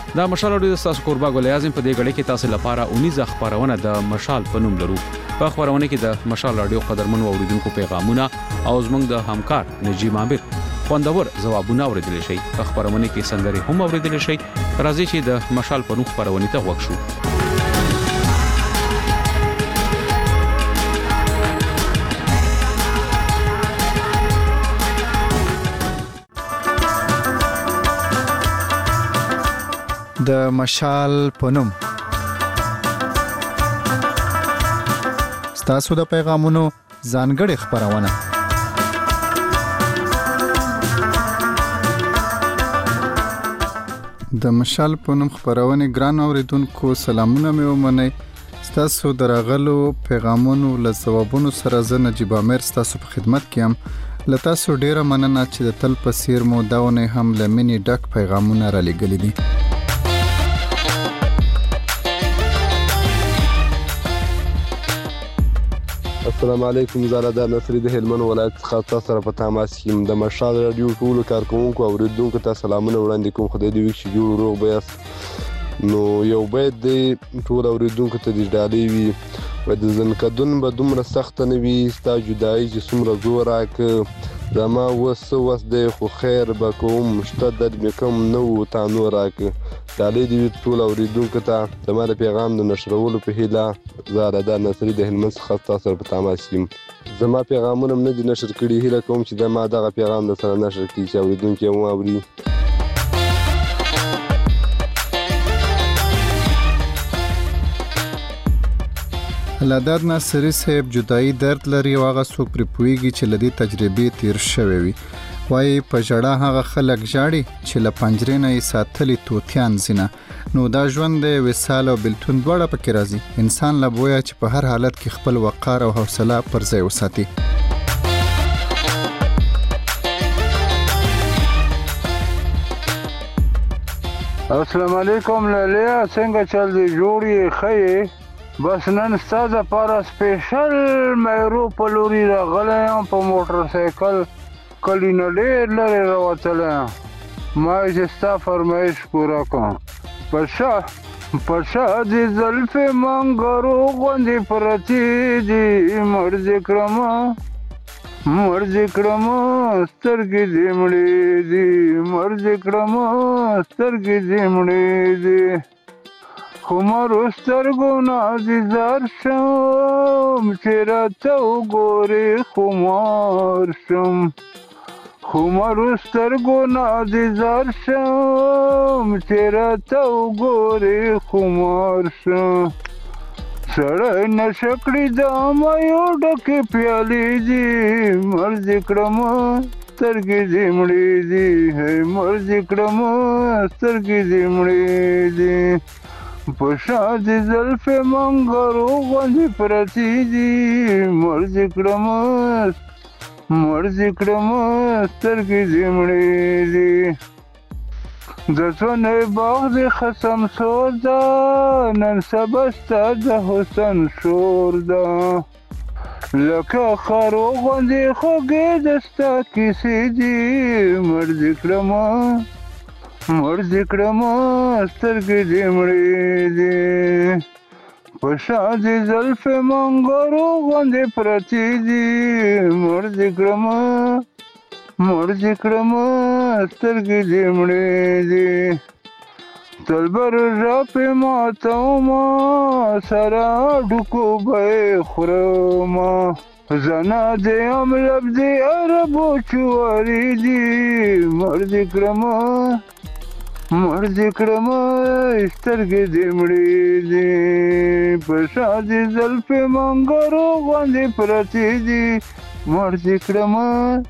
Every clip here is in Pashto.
دا مشال اوري تاسو قربا ګل اعظم په دې غړي کې تاسو لپاره 19 خبرونه د مشال په نوم لرو. په خبرونه کې د مشال رادیو قدرمن اوریدونکو پیغامونه او زموږ د همکار نجیب عامر خوندور ځوابونه اوریدل شي. په خبرونه کې سندري هم اوریدل شي. راځي چې د مشال په نوم خبرونه ته وښو. د مشال پنوم ستاسو د پیغامونو ځانګړي خبرونه. د مشال پنوم خبرونه ګران اوریدونکو سلامونه مې ومنئ. ستاسو درغلو پیغامونو له ځوابونو سره زه نجیب عامر ستاسو په خدمت کې یم. لته سو ډیره مننه چې د تل په سیر مو داونه هم لمنې ډک پیغامونه را لګلې دي. السلام علیکم. زه دا نصری د هلمند ولایت څخه تاسو سره په تماس کې یم. د مشال رادیو ټول کارکونکو او اوریدونکو ته سلامونه وړاندې کوم. خدای دې وکړي چې جوړ روغ بیاست. نو یو بیت دی ټول اوریدونکو ته د ډالۍ وي و د زنکدون به دومره سخت نه وي ستا جدایي چې څومره زور راک زما وس دی خو خیر به کوم شته درد مې کم نه و تا نور راک. ډالۍ دې وي ټول اوریدونکو ته زما د پیغام د نشرولو په هیله. زه دا نصری د هلمند څخه تاسو سره په تماس یم. زما پیغامونه نه دي نشر کړي. هیله کوم چې زما دغه پیغام د سره نشر کړي چې اوریدونکو یې واوري. لاداد ناصری صاحب جدائی درد لري او هغه څوک پر پویږي چې لدی تجربه تیر شوی وي. وای په جړه هغه خلک جاړي چې ل پنجرې نه یې ساتلي توتیان زینه. نو دا ژوند دی وسال او بلتون دواړه پکې راځي. انسان لا بویا چې په هر حالت کې خپل وقار او حوصله پر ځای وساتي. السلام علیکم لالیا څنګه چل دی جوړی خې بس نن ستاسو لپاره سپیشل مېرو په لوري راغلی یم په موټر سایکل کلی نه ډېر لرې راوتلی یم. ما چې ستا فرمایش پوره کړم. په شا دې زلفې منګرو غوندې پرتې دي مرضې کړمه سترګې دې مړې دي مرضې کړمه سترګې دې مړې دي. خمرو سترګو نازیزار شم چې راته وګورې خمار شم. خمرو سترګو نازیزار شم چې راته وګورې خمار شم. سړی نشه کړي د مایو ډکې پیالې دي مرضې کړمه سترګې دې مړې دي مرضې کړمه سترګې دې مړې دي. په شا دې زلفې منګرو غوندې پرتې دي مرضې کړمه سترګې دې مړې دي. د څونې باغ دې خسم سور ده نن سبا ستا د حسن شور ده. لکه خرو غوندې خوږې د ستا کیسې دي مرضې کړمه سترګې دې مړې دي. په شا دې زلفې منګرو غوندې پرتې دي مرضې کړمه سترګې دې مړې دي. تلبر راپې ماتومه سره ډوکو به یې خورمه. زنا دې هم لب دې عربو چوارې دي مرضې کړمه سترګې دې مړې دي. په شا دې زلفې منګرو غوندې پرتې دي مرضې کړمه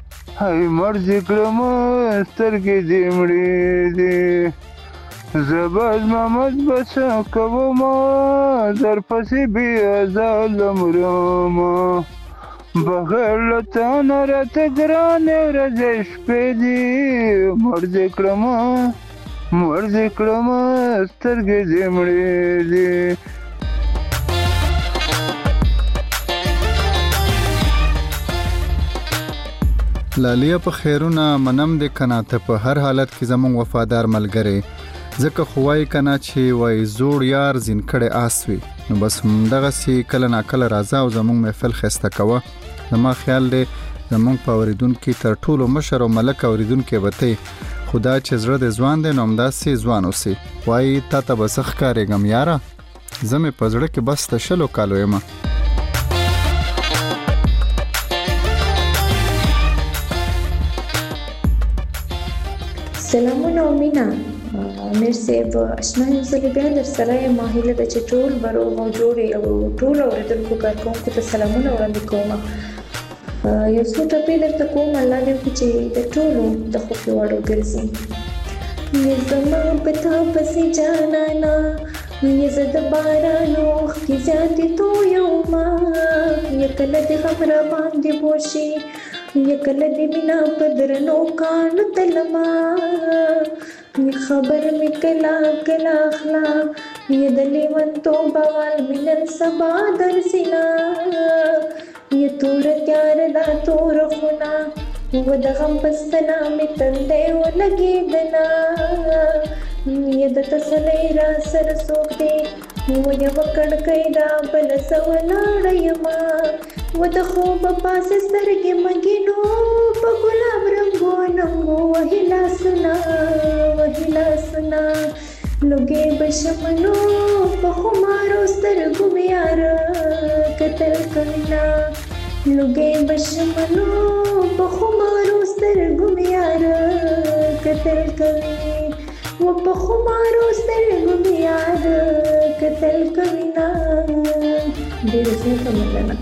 سترګې دې مړې دي. زه به زمامت بس کومه در پسې بې ازاله مرمه. بغیر له تا نه راته ګرانې ورځې شپې دي مرضې کړمه سترګې دې مړې دي. لالیا په خیرونه منم دې کنه ته په هر حالت کې زموږ وفادار ملګری. ځکه خو وایي کنه چې وای زوړ یار زین کړي آسوي. نو بس همدغه سی کله نا کله راځه او زمونږ محفل خسته کوه. زما خیال دی زمونږ په اوریدونکو تر ټولو مشر او ملک اوریدونکو به خدا چې زړه د ځوان دی نو همداسې ځوان اوسي. وایي تا ته به څه ښکارېږم یاره، زه مې په زړه کې بس د 20 کالو یم. سلامونه او مینا امیر صاحب، اشنا یو ځل بیا در سره یم. هیله ده چې ټول به روغ او جوړ او ټول اورېدونکو کارکوونکو ته سلامونه وړاندې کوم. یو څو ټپې درته کوم، الله دې وکړي چې د ټولو د خوښې وړ وګرځي. یې زما په تا پسې جانانا، یې زه د باران اوښکې زیاتې تویومه، یې کله د غم را باندې بوشي، یې کله د مینا په درنو کاڼو تلمه، یې خبر مې کله کله اخلا، یې د لیونتوب اول مې نن سبا درځینا، یې توره تیاره دا توره خونه، و د غم په ستنه مې تندی ولګېدنه، یې د تسلی را سره څوک دی، و یوه کړکۍ دا بله څه ولاړه یمه، و د خوبه پاسې سترګې مګینو په ګلاب رنګونو وهي لاسونه وهي لاسونه، لوګې به شمنو په خمارو سترګو مې یاره کتل کوینه، لوګې به شمنو په خمارو سترګو مې یاره کتل کوي، و په خمارو سترګو مې یاره کتل کوینه. ډېره زیاته مننه.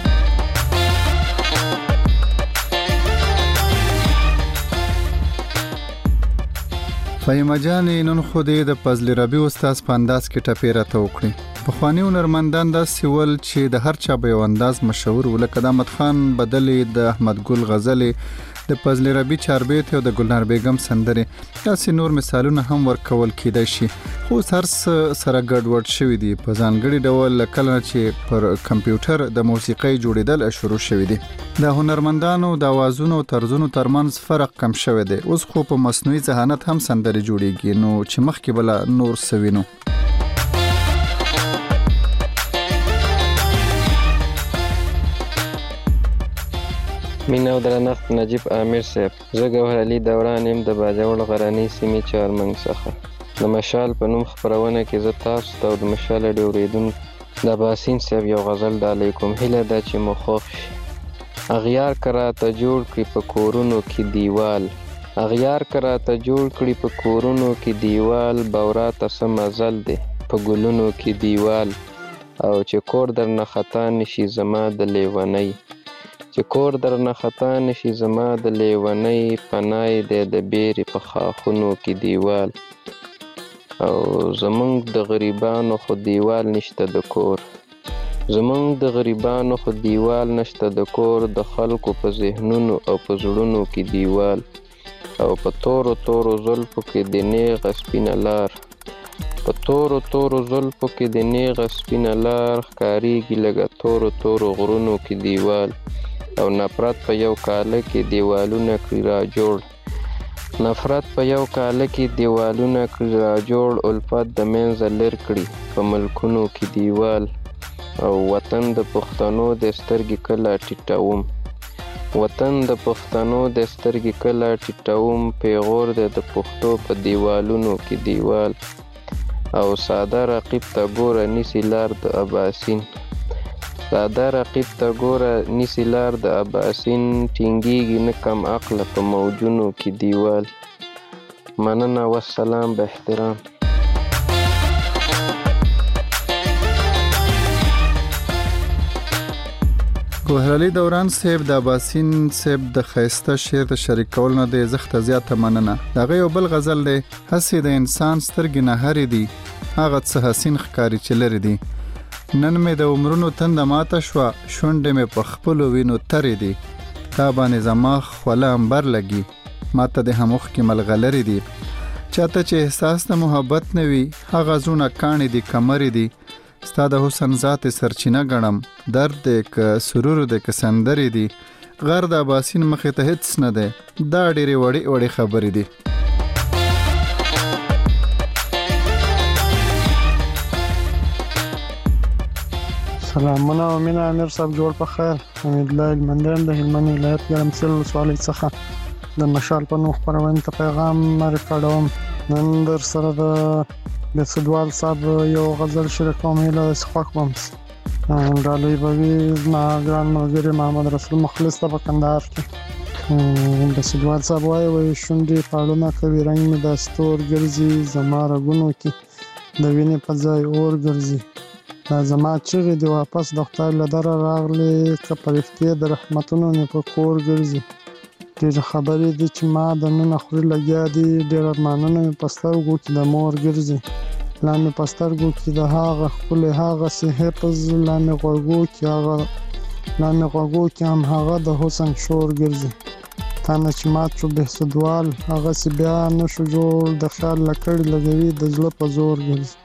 فهیمه جانې نن خو دې د فضل ربیع استاد په انداز کې ټپې راته وکړي. پخواني هنرمندان داسې ول چې د هر چا به یو انداز مشهور و، لکه د احمد خان بدلې، د احمد ګل غزلې، د فضل ربیع چاربیت او د ګلنار بیگم سندرې، داسې نور مثالونه هم ورکول کېدای شي. خو هر څه سره ګډوډ شوي دي په ځانګړي ډول کله چې پر کمپیوټر د موسیقۍ جوړېدل شروع شوي دي. د هنرمندانو د اوازونو او طرزونو ترمنځ فرق کم شوی دی. اوس خو په مصنوعي ذهانت هم سندرې جوړیږي، نو چې مخکې بله نور څه وینو. مینا او درنښت نجیب امیر صاحب، زه ګوهر علي دوران یم د باجوړ غرنۍ سیمې چارمنګ څخه. د مشال په نوم خپرونه کې زه تاسو ته او د مشال راډیو اورېدونکو د باسین صاحب یو غزل ډالۍ کوم. هیله ده چې مو خوښ شي. اغیار که راته جوړ کړي په کورونو کې دیوال، اغیار که راته جوړ کړي په کورونو کې دیوال، بورا ته څه مزل دی په ګلونو کې دیوال، او چې کور درنه خطا نشي زما د لیونۍ، چې کور درنه خطا نشي زما د لیونۍ، پناه دی د بیرې په خاخونو کې دیوال، او زمونږ د غریبانو خو دیوال نشته د کور، زمونږ د غریبانو خو دیوال نشته د کور، د خلکو په ذهنونو او په زړونو کې دیوال، او په تورو تورو زلفو کې د نیغه سپینه لار، په تورو تورو زلفو کې د نیغه سپینه لار، ښکاریږي لږه تورو تورو غرونو کې دیوال، او نفرت په یو کاله کې دیوالونه کړي را جوړ، نفرت په یو کاله کې دیوالونه کړي را جوړ، الفت د منځه لر کړي په ملکونو کې دیوال، او وطن د پښتنو د سترګې کله ټیټوم، وطن د پښتنو د سترګې کله ټیټوم، پیغور دی د پښتو په دیوالونو کې دیوال، او ساده رقیب ته ګوره نیسي لار د اباسین، ساده رقیب ته ګوره نیسي لار د اباسین، ټینګیږي نه کم عقله په موجونو کې دیوال. مننه والسلام به احترام. ګوهر علي دوران صاحب د اباسین صاحب د خیسته شعر د شریک کول نه د زخت زیاته مننه. دغه یو بل غزل دی، هسې د انسان سترګې نه هرې دي، هغه څه حسین ښکاري چې لرې دي، نن مې د عمرونو تنده ماته شوه، شونډې مې په خپلو وینو ترې دي، تا باندې زما خوله امبر لګي، ماته د هم اوښکې ملغلرې دي، چاته چې احساس د محبت نه وي، هغه زړونه کاڼې دي کمرې دي، ستا د حسن ذات سرچینه ګڼم، درد دی که سرور دی که سندرې دي، غر د اباسین مخې ته هیڅ نه دی، دا ډېرې وړې وړې خبرې دي. سلامونه او مینه امیر صاحب جوړ په خیر. حمید الله المندان د هلمند ولایت ګرمسیر ولسوالۍ څخه د مشال په نوم خپرونې ته پیغام ریکارډوم. نن در سره د بسدوال صاحب یو غزل شریکوم، هیله داسې خوښ بم ډالۍ به وي زما ګران ملګري محمد رسول مخلص ته په کندهار کې. بسدوال صاحب وایي شونډې پاړونه کوي، رنګ مې د ستور ګرځي، زما رګونو کې د وینې په ځای اور ګرځي. دا زما چیغې دی واپس د خدای له دره راغلې، که پرښتې د رحمتونو مې په کور ګرځي. ډېرې خبرې دي چې ما د ننه خوري لګیا دي، ډېر ارمانونه مې په سترګو کې د مور ګرځي. لا مې په سترګو کې د هغه ښکلی هغسې حفظ، لا مې غوږو کې هم هغه د حسن شور ګرځي. تا نه چې مات شو بهسودوال، هغسې بیا نه شو جوړ، د خیال لکړې لګوي د زړه په زور ګرځي.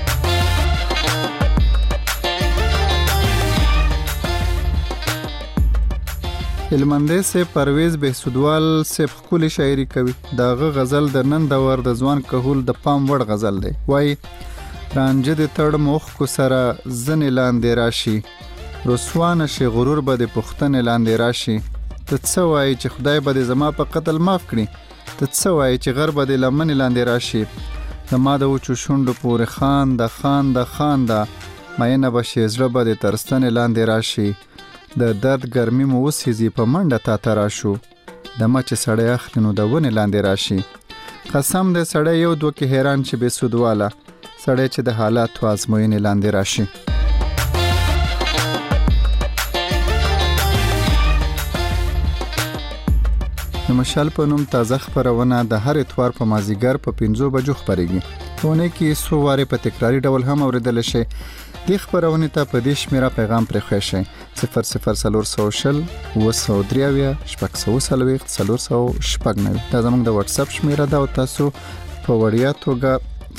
هلمندی سے پرویز بهسودوال سے ښکلې شاعري کوي. داغه غزل د نن دور د ځوان کهول د پام وړ غزل دی. وای رانجه د تړ مخ کو سره زنې لاندې راشي، رسوانه شي غرور به د پښتنې لاندې راشي. ته څه وایي چې خدای به د زما په قتل معاف کړي؟ ته څه وایي چې غر به د لمنې لاندې راشي؟ زما د وچو شونډو پورې خانده مینه به شي زړه به د ترستنې لاندې راشي. د درد ګرمي مو وسیزي په منډه تا ته راشو، د مچ سړی اخلي نو د ونې لاندې راشي. قسم دې سړی یو دوه کې حیران چې بهسودواله، سړی چې د حالاتو ازموینې لاندې راشي. د مشال په نوم تازه خپرونه د هر اتوار په مازیګر په 5 بجو خپرېږي. په اونۍ کې څو وارې په تکراري ډول هم اوریدل شي. دې خپرونې ته په دې شمیره پیغام پرېښی شئ: 00420 203 640 490. دا زموږ د واتس اپ شمیره ده او تاسو په وړیا توګه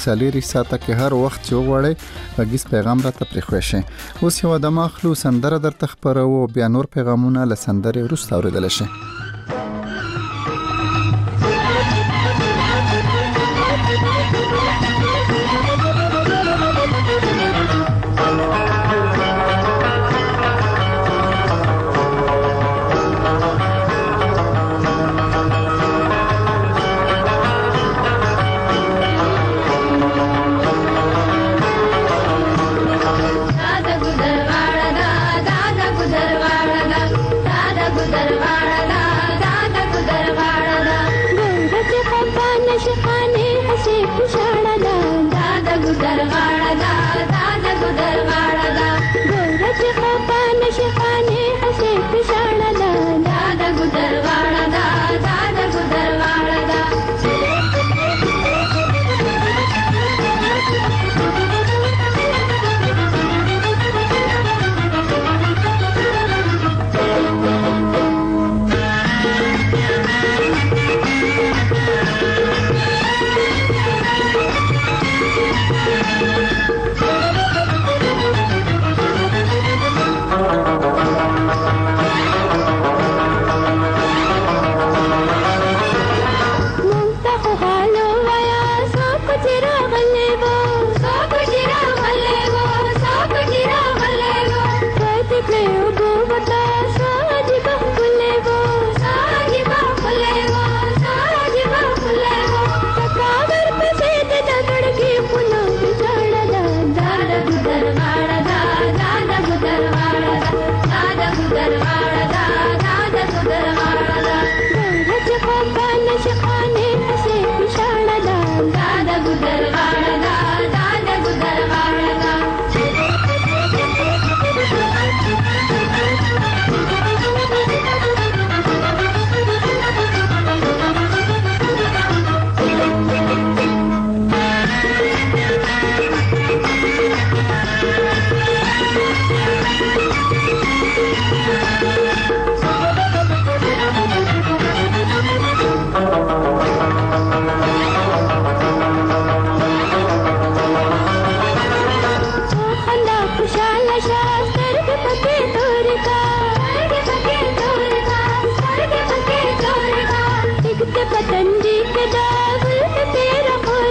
4 ساعته کې هر وخت چې وغواړئ غږیز پیغام راته پرېښی شئ. اوس یو دمه اخلو، سندره درته خپروو، بیا نور پیغامونه له سندرې وروسته اوریدلی شئ.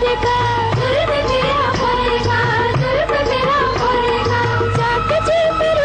का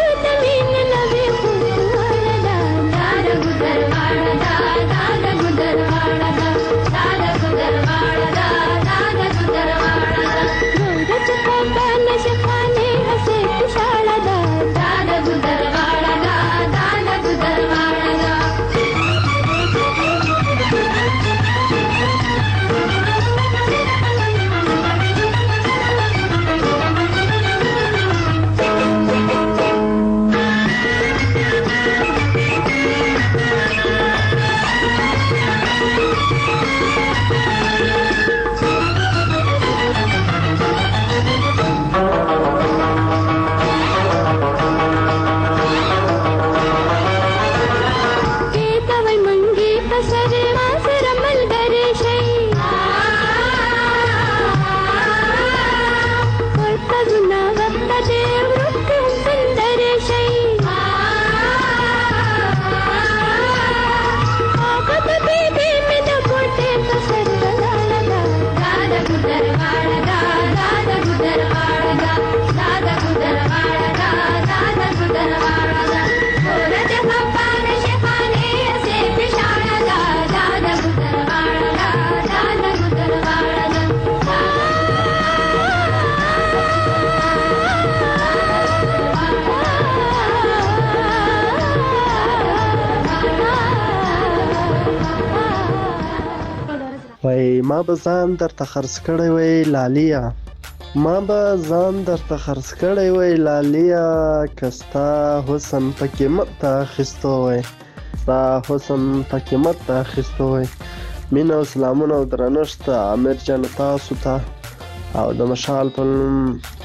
وای ما به ځان درته خرڅ کړی وای لاليه، ما به ځان درته خرڅ کړی وای لاليه، که ستا حسن په قیمت اخیستو وای، ستا حسن په قیمت اخیستو وای. مینه او سلامونه او درنښت امیر جان تاسو ته او د مشال په نوم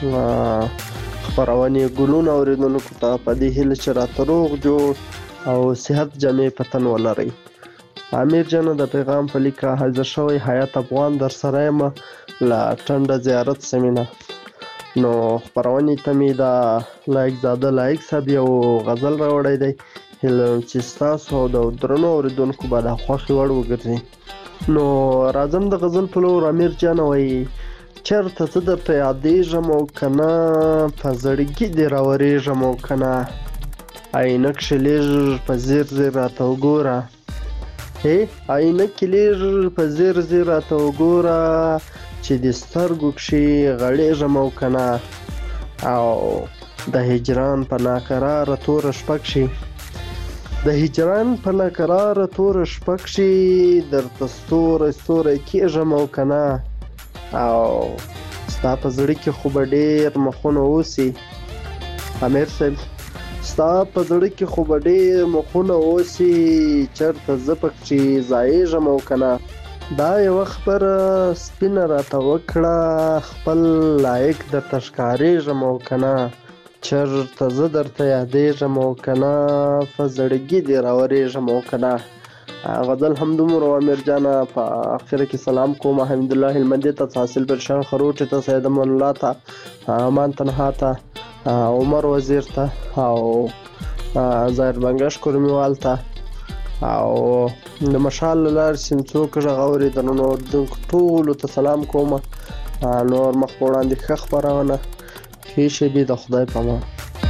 خپرونې ګلونه اورېدونکو ته په دې هیله چې راته روغ جوړ او صحت جامې په تن ولرئ. امیر جان د پیغام په لیکه حاضر شوی حیات افغان در سره یم له ټنډه زیارت سیمینه. نو خپرونې ته مې د لایق زاده لایق صاحب یو غزل راوړی دی، هیله چې ستاسو او د درنو اورېدونکو به د خوښې وړ وګرځي. نو راځم د غزل په لور. امیر جان وایي چېرته زه درته یادېږم او که نه په زړګي دې راورېږم او که نه، عینه کښې لږ په ځیر ځیر راته وګوره، عینه کې لږ په ځیر ځیر راته وګوره، چې د سترګو کښې غړېږم او که نه، او د هجران په ناقراره توره شپه کښې، د هجران په ناقراره توره شپه کښې درته ستوری ستوری کېږم او که نه، او ستا په زړه کې خو به ډېر مخونه اوسي. امیر صاحب ستا په زړه کې خو به ډېر مخونه اوسي، چېرته زه پکښې ځایېږم او که نه، دا یوه خبره سپینه راته وکړه، خپل لایق درته ښکارېږم او که نه، چېرته زه درته یادېږم او که نه، په زړګي دې راورېږم او که نه. غزل همدومره امیر جانه. په اخره کې سلام کوم حمید الله هلمندي ته، حاصل پرشان خروټي ته، سید امان الله ته، امان تنها ته، عمر وزیر ته، او ظاهر بنګش کورمیوال ته، او د مشال له لارې چې څوک غږ اوري درنو اورېدونکو ټولو ته سلام کوم. نور مخ په وړاندې ښه خپرونه، ښې شېبې د خدای په امان.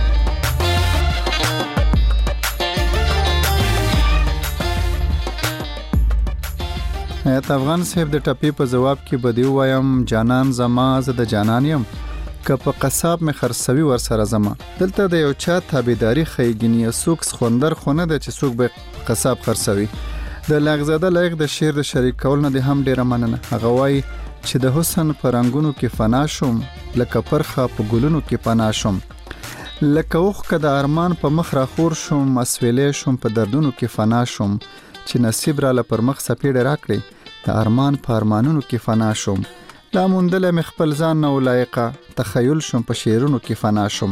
حیات افغان صاحب د ټپې په جواب کې به دې ووایم جانان زما زه د جانان یم، که په قصاب مې خرڅوي ورسره زما. دلته د یو چا تابعداري ښیي، ګینې څوک سخوندر خو نه دی چې څوک به قصاب خرڅوي. د لایق زاده لایق د شعر د شریک کول نه دې هم ډېره مننه. هغه وایي چې د حسن په رنګونو کې فنا شوم، لکه پرخه په ګلونو کې پنا شوم، لکه اوښکه د ارمان په مخ راخور شوم، اسویلی شوم په دردونو کې فنا شوم، چې نصیب راله پر مخ څپېړې راکړې، د ارمان په ارمانونو کې فنا شوم، لا موندله مې خپل ځان نه لایقه، تخیل شوم په شعرونو کې فنا شوم.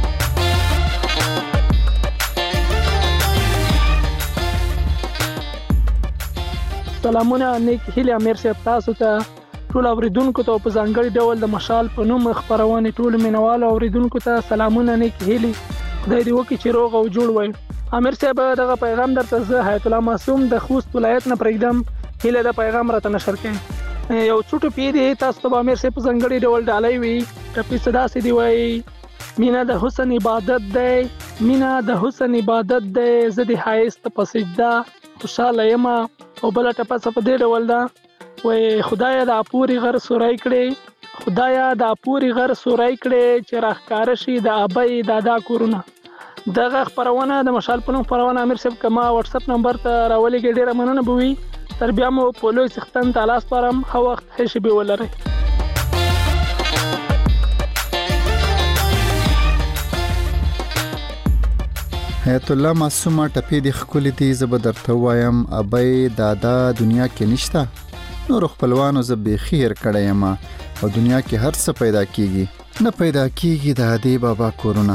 سلامونه نیک هیلې امیر صاحب تاسو ته، ټول اوریدونکو ته په ځانګړي ډول د مشال په نوم خپرونې ټول مینوالو اوریدونکو ته سلامونه نیک هیلې، خدای دې وکړي چې روغ او جوړ وای. امیر صاحب دغه پیغام درته زه حیات الله معصوم د خوست ولایت نه پرېږدم، هیله د پیغام راته نشر کړئ. یو څو ټپې دي تاسو ته به امیر صاحب په ځانګړي ډول ډالۍ وي. ټپې څه داسې دي وایي: مینه د حسن عبادت دی، مینه د حسن عبادت دی، زه د ښایست په سجده خوشحاله یم. او بله ټپه څه په دې ډول ده وایي: خدایه دا پورې غر سوری کړې، خدایه دا پورې غر سوری کړې، چې راښکاره شي د ابۍ دادا کورونه. دغه خپرونه د مشال په نوم خپرونه امیر صاحب که ما واتساپ نمبر ته راولېږئ ډېره مننه به وي. تر بیا مو په لوی څښتن ته لاس سپارم. ښه وخت ښې شېبې ولرئ. حیات الله معصومه ټپې دې ښکلې دي، زه به درته ووایم ابۍ دادا دنیا کې نشته، نور خپلوانو زه بیخي هېر کړی یم، او دنیا کې هر څه پیدا کېږي، نه پیدا کېږي د ادې بابا کورونه.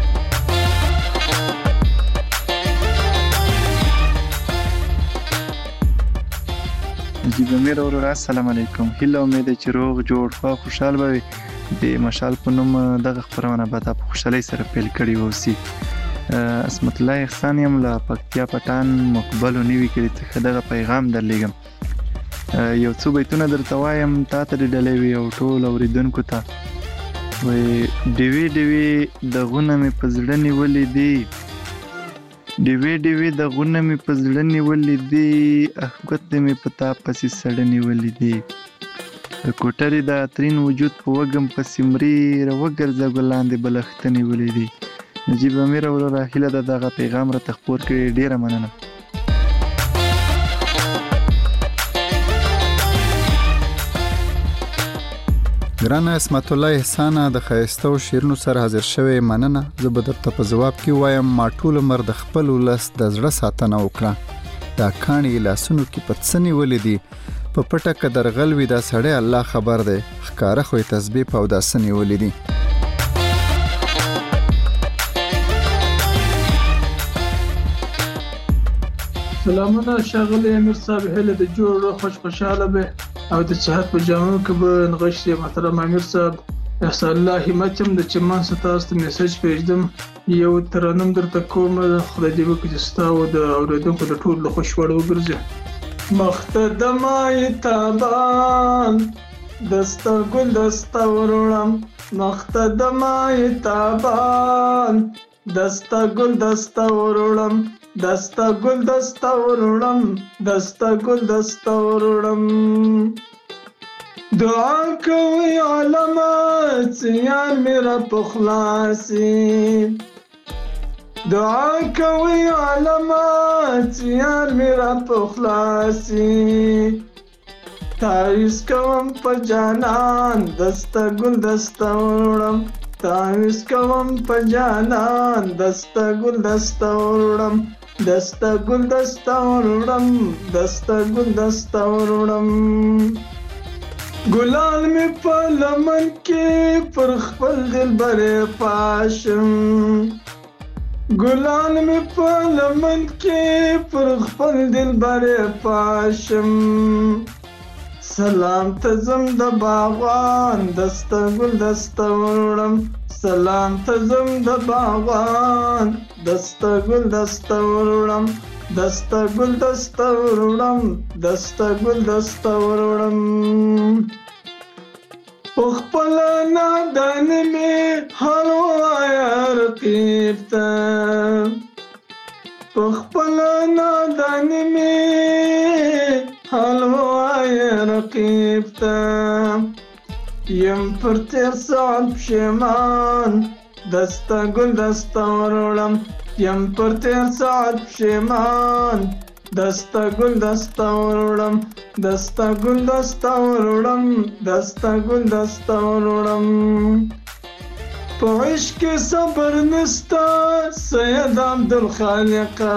نجیب امیر ورور السلام علیکم. هیله امید چې روغ جوړ خوا خوشحال به وي. د مشال په نوم دغه خپرونه به تا په خوشحالۍ سره پیل کړې واوسي. اسمت الله احسان یم له پکتیا پټان مقبلو نوي کلي څخه دغه پیغام درلیږم. یو څو بیتونه درته وایم تا ته دې ډالۍ وي او ټول اورېدونکو ته. وایي: ډیوې ډیوې دغونه مې په زړه نیولې دي، ډیوې ډیوې دغونه مې په زړه نیولې دي، ګوتې مې په تا پسې سړه نیولې دي، د کوټرې د اترین وجود په وږم پسې مري، راوګرځه ګلان دې بلښته نیولې دي. نجیب امیر وروره هیله ده دغه پیغام راته خپور کړې، ډېره مننه. ګران اسمت الله احسان د خیسته او شیرونو سره حاضر شوی مننه. زه به درته په جواب کې وایم ما ټول عمر د خپل ولس د زړه ساتنه وکړه. دا کاڼي لاسونو کې پڅنی ولیدي په پټه کدرغل وی دا سړی الله خبر دی ښکارا خو تسبیح او داسنی ولیدي. سلامونه ښاغلی امیر صاحب، هیله د جوړ خوشحاله به او د صحت په جامو کې به نغښتې. محترم امیر صاحب، احسان الله همت هم د چمان ستاسو ته میسج پرېږدم، یو ترنم درته کوم. خدای دې وکړي چې ستا او د اورېدونکو د ټولو له خوشوړه وګرځي. مخته د مای تابان دسته ګل دسته وروړم، مخته د مای تابان دسته ګل دسته وروړم، دسته ګل دسته وروړم، دسته ګل دسته وروړم. دعا کوي علامات یار میرا پخلاصي، دعا کوي علامات یار میرا پخلاصي. تعویز کوم په جانان دسته ګل دسته وروړم، تعویز کوم په جانان دسته ګل دسته وروړم، دسته ګل دسته وروړم، دسته ګل دسته وروړم. ګلان می په لمن کې پر خپل دلبر پاشم، ګلان می په لمن کې پر خپل دلبر پاشم. سلام ته زم د باغوان دسته ګل دسته وروړم، سلام ته زم د باغوان دسته ګل دسته وروړم، دسته ګل دسته وروړم، دسته ګل دسته وروړم. په خپل نادان می حال وایا رقیب ته، په خپل نادان می حال وایا رقیب ته. یم پر تیر ساعت پښیمان دسته ګل دسته وروړم، یم پر تیر ساعت پښیمان دسته ګل دسته وروړم، دسته ګل دسته وروړم، دسته ګل دسته وروړم. په عشق کې صبر نسته سید عبدالخالقه،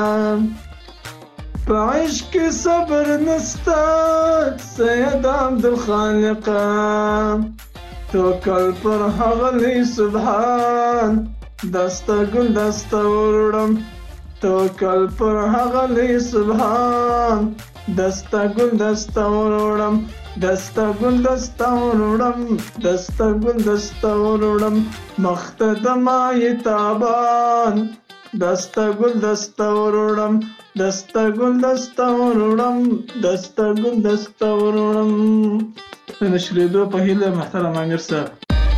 په عشق کې صبر نسته سید عبدالخالقه. توکل پر هغه لوی سبحان دسته ګل دسته وروړم، توکل پر هغه لوی سبحان دسته ګل دسته وروړم، دسته ګل دسته وروړم، دسته ګل دسته وروړم. مخته د مای تابان دسته ګل دسته وروړم، دسته ګل دسته وروړم، دسته ګل دسته وروړم. د نشریدو په هیله محترم امیر صاحب.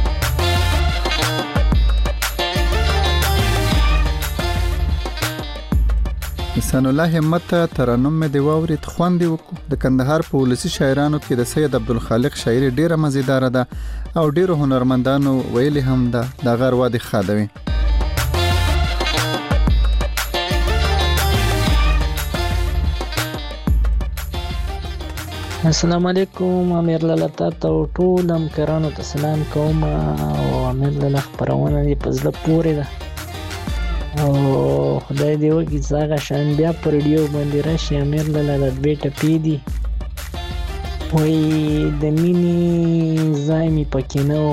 احسان الله همت ترنم مې دی واورید خوند وکړو. د کندهار په ولسی شاعرانو کې د سید عبدالخالق شاعري ډیره مزیدار ده او ډیرو هنرمندانو ویلي هم ده د غر وادي خادوي. السلام علیکم امیر لاله تاسو ټول همکارانو ته سلام کوم او امیر لاله خبرونه دې په زړه پورې ده او خدای دې وکړي چې هغه شان بیا په رادیو باندې راشي. امیر لاله د دوی ټپې دي وایي د مینې ځای مې پکې نه و،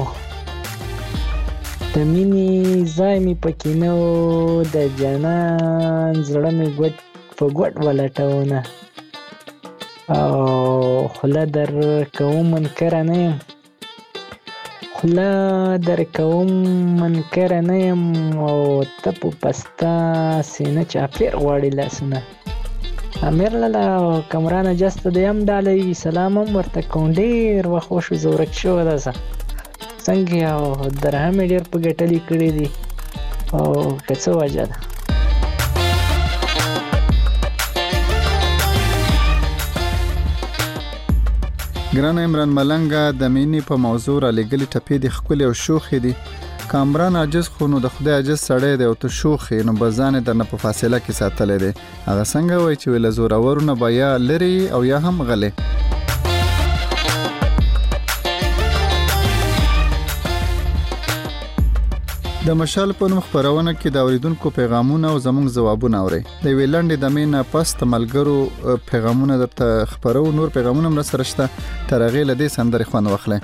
د مینې ځای مې پکې نه و، د جانان زړه مې په ګوټ ولټونه او خوله در کوم منکره نه یم، خوله در کوم منکره نه یم او ته په پسته سینه چاپېر غواړي لاسونه. امیر لاله کمران اجازه ته هم ډالۍ سلام هم ورته کوم. ډېر وخت وشو زه ورک شوی ده څنګه او درهم یې ډېر په ګټلې کړي دي او که څه وجه ده. ګران عمران ملنګه د مینې په موضوع را لګلې ټپې د خپل او شوخې دي. کامران عاجز خو نو د خدای عاجز سړی دی او ته شوخې نو بزان درنه په فاصله کې ساتلې دی. هغه څنګه وای چې ول زورورونه بیا لري او یا هم غلې. د مشال په نوم خبرونه کې د اوریدونکو پیغامونه او زموږ ځوابونه اوري د ویلند د مینه پس تملګرو پیغامونه درته خبرو نور پیغامونه هم سره شته ترغه لدې سندري خوان واخلې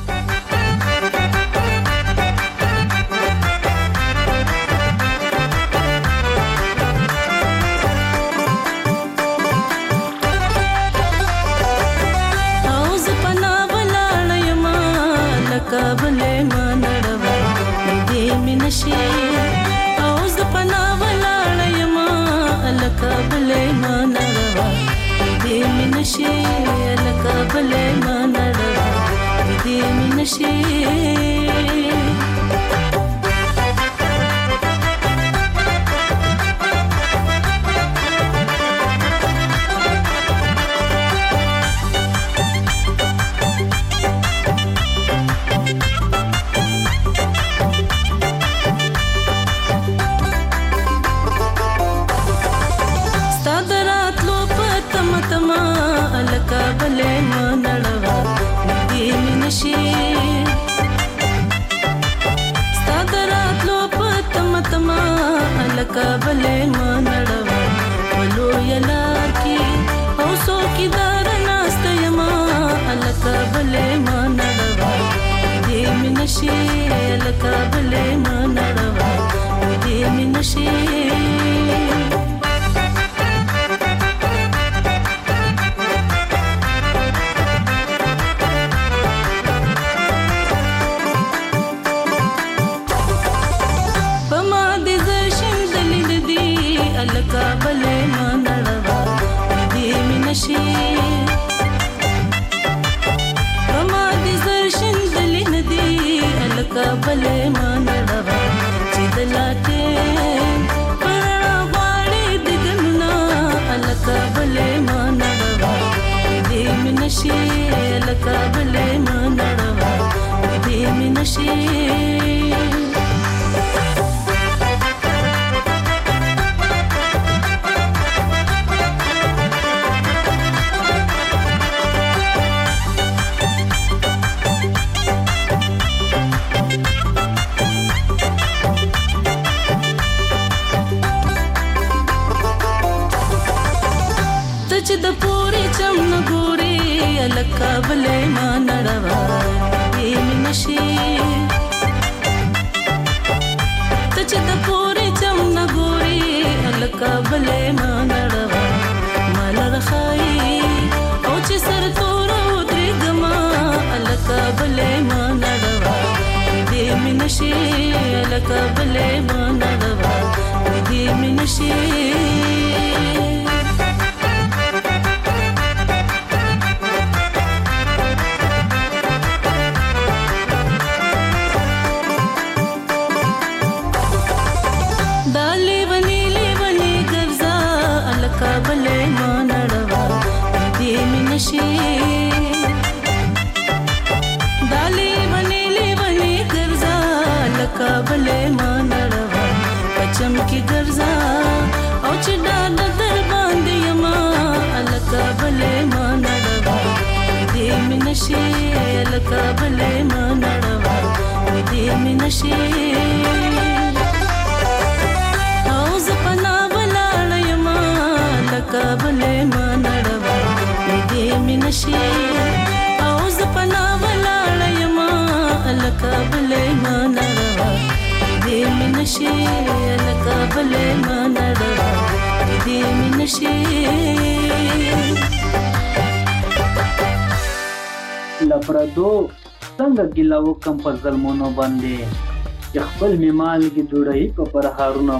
لپردو څنګه ګیلا وکم په ظلمونو باندې چې خپل میمال کې جوړی په پرهارونو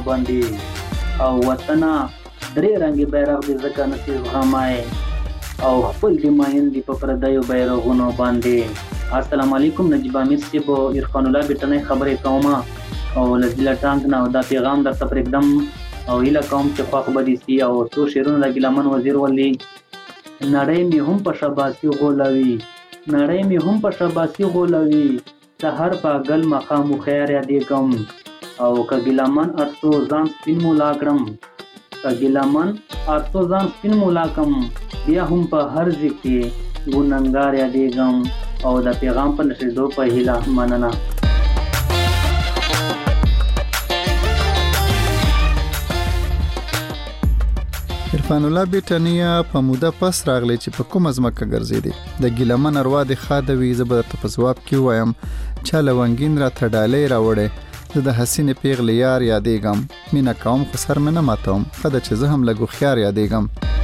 باندې او وطنا درې رنگي بیرغ دې ځکه نصیب غمای او خپل دې ماین دې په پردایو بیرغونو باندې. السلام علیکم نجیب امیر صاحب عرفان الله بیٹنه خبرې کوم او لذیلا ټانک نه دا پیغام در تپر एकदम او اله کوم چې خو خبرې سي او تو شیرونه د ګلمن وزیر ولي نړۍ می هم په شاباسي غولوي نړۍ می هم په شاباسي غولوي سحر پاگل مقام خیر یادې کوم او کګلمن ارتو ځان سپین مولا کړم کګلمن ارتو ځان سپین مولا کم بیا هم په هر ځکه ګوننګار یادې کوم او د پیغام په نشریدو په هیله مننه. عرفان الله بیټنیا په موده پس راغلی چې په کومه ځمکه ګرځېدی د ګیلمن اروا د خادوي زه به درته په ځواب کې وایم چا لونګین راته ډالۍ راوړې زه د حسینې پیغلې یار یادېږم مینه کوم خو سر مې نه ماتوم ښه ده چې زه هم لږ هوښیار یادېږم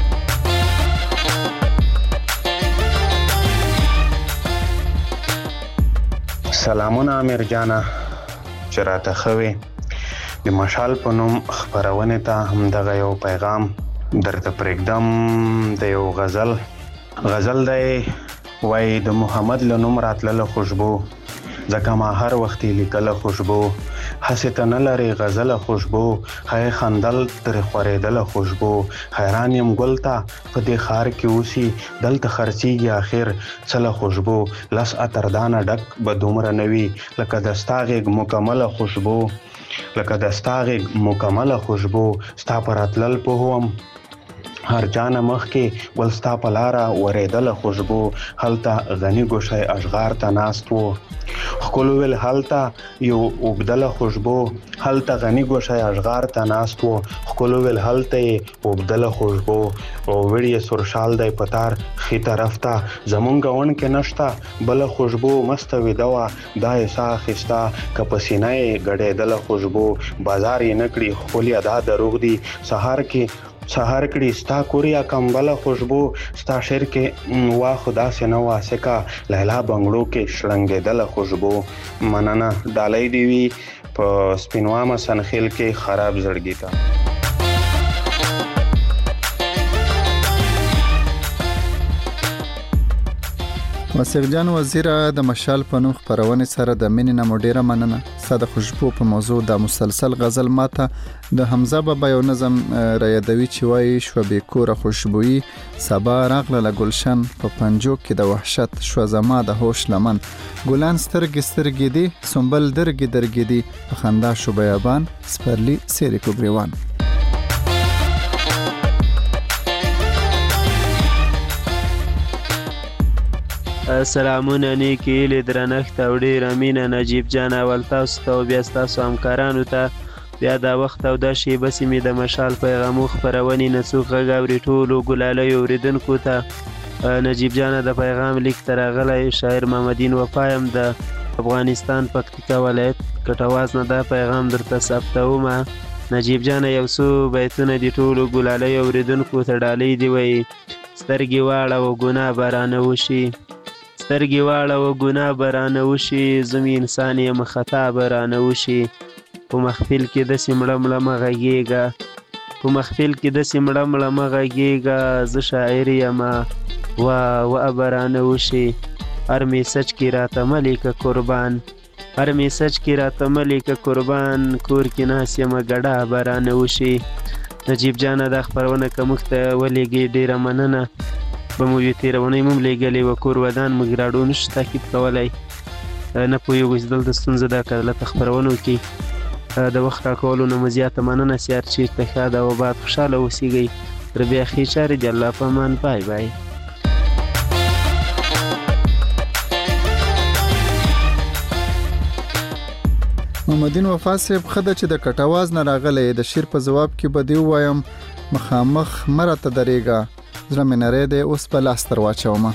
سلامونه امیر جانه چې راته ښه وې د مشال په نوم خپرونې ته همدغه یو پیغام درته پرېږدم د یو غزل دی وایي د محمد له نوم راتلله خوشبو ځکه ما هر وخت یې لیکله خوشبو هسې ته نه لرې غزله خوشبو ښایي خندل ترې خورېدله خوشبو حیران یم ګل ته په دې ښار کې اوسي دلته خرڅېږي آخر څه له خوشبو لس اتردانه ډک به دومره نه وي لکه د ستا غېږ مکمله خوشبو ستا په راتلل پوهوم هر جانه مخکې ول ستا په لاره ورېدله خوشبو هلته غني ګوشی اشغار ته ناست و ښکلو ویل هلته یو اوبدله خوشبو هلته غني ګوشی اشغار ته ناست و ښکلو ویل هلته یې اوبدله خوشبو او وړې سرشال دی په تار ښي طرف ته زمونږ غونډ کې نشته بله خوشبو مسته ویده وه دا یې ساه اخیسته که په سینه یې ګډېدله خوشبو بازار یې نه کړي ښکلي دا دروغ دي سهار کړي ستا کوریا کمبله خوشبو ستا شعر کې وا خدا سه نه واسکا لیلا بنگړو کې شړنګېدله خوشبو مننه ډالۍ دی وی په سپینوامه سنخیل کې خراب زړګی تا واسق جان وزیر د مشال په نوم خپرونې سره د مینې نه مو ډیره مننه ساده خوشبو په موضوع د مسلسل غزل ماته د حمزه بابا یو نظم را یادوي چې وایي شو به کوره خوشبوئی سبا راغله گلشن په پنجو کې د وحشت شو زما د هوش لمن ګلان سترګې دی سنبل درګې دی په خندا شو بیابان سپرلی سیری کو گریوان سلامونه نیکی هیلې درنښت او ډېره مینه نجیب جان اول تاسو ته او بیا ستاسو همکارانو ته بیا دا وخت او دا شیبه سیمې د مشال پیغامو خپرونې نه څوک غږ اوري ټولو ګلالیو اورېدونکو ته نجیب جانه د پیغام لیک ته راغلی شاعر محمدین وفا یم د افغانستان پکتیکا ولایت کټواز نه دا پیغام درته ثبتومه نجیب جانه یو څو بیتونه دي ټولو ګلالیو اورېدونکو ته ډالۍ دي وایي سترګې واړه و ګناه به رانه وشي سترګې واړه و ګناه به رانه وشي زم انسان یم خطا به رانه وشي په محفل کې داسې مړه مه غږېږه په محفل کې داسې مړه مه غږېږه زه شاعر یم و به رانه وشي هر میسج کې راته مه لیکه قربان هر میسج کې راته مه لیکه قربان کور کې ناست یم ګډه به رانه وشي نجیب جانه دا خپرونه که موږ ته ولېږې ډېره مننه به مو یې تېرونۍ مو هم لېږلې وه کور ودان موږ راډیو نشو تعقیب کولی نه پوهېږو چې دلته ستونزه ده که دلته خپرونو کې د وخت راکولو نه مو زیاته مننه سیار چېرته ښه ده او بعد خوشحاله اوسېږئ تر بیا ښې چارې د الله په امان بای بای محمدین وفا صاحب خده چې د کټواز نه راغلی د شیر په جواب کې به دی وایم مخامخ مرته درېږه زړه مې نری دی اوس به لاس تر واچومه